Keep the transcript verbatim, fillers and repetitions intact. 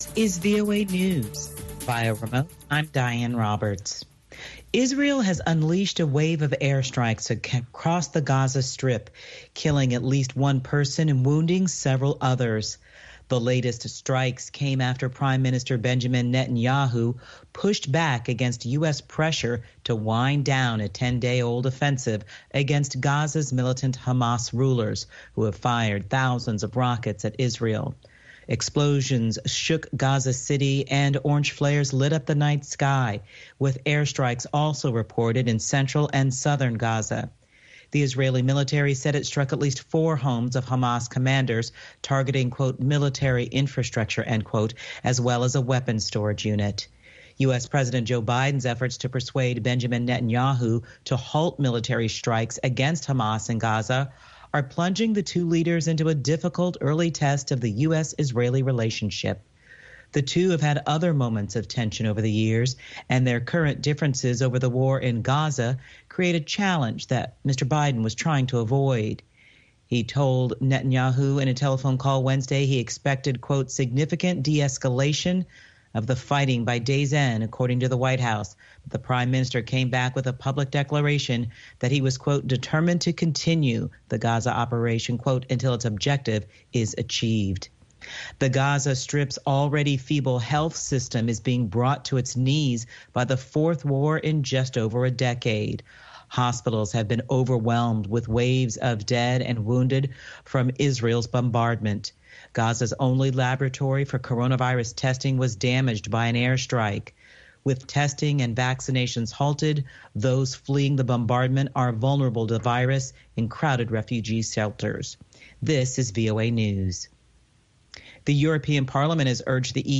Is V O A News. Via remote, I'm Diane Roberts. Israel has unleashed a wave of airstrikes across the Gaza Strip, killing at least one person and wounding several others. The latest strikes came after Prime Minister Benjamin Netanyahu pushed back against U S pressure to wind down a ten-day-old offensive against Gaza's militant Hamas rulers, who have fired thousands of rockets at Israel. Explosions shook Gaza City and orange flares lit up the night sky, with airstrikes also reported in central and southern Gaza. The Israeli military said it struck at least four homes of Hamas commanders, targeting, quote, military infrastructure, end quote, as well as a weapons storage unit. U S. President Joe Biden's efforts to persuade Benjamin Netanyahu to halt military strikes against Hamas in Gaza are plunging the two leaders into a difficult early test of the U S Israeli relationship. The two have had other moments of tension over the years, and their current differences over the war in Gaza create a challenge that Mister Biden was trying to avoid. He told Netanyahu in a telephone call Wednesday he expected, quote, significant de-escalation of the fighting by day's end, according to the White House. The prime minister came back with a public declaration that he was, quote, determined to continue the Gaza operation, quote, until its objective is achieved. The Gaza Strip's already feeble health system is being brought to its knees by the fourth war in just over a decade. Hospitals have been overwhelmed with waves of dead and wounded from Israel's bombardment. Gaza's only laboratory for coronavirus testing was damaged by an airstrike. With testing and vaccinations halted, those fleeing the bombardment are vulnerable to the virus in crowded refugee shelters. This is V O A News. The European Parliament has urged the E U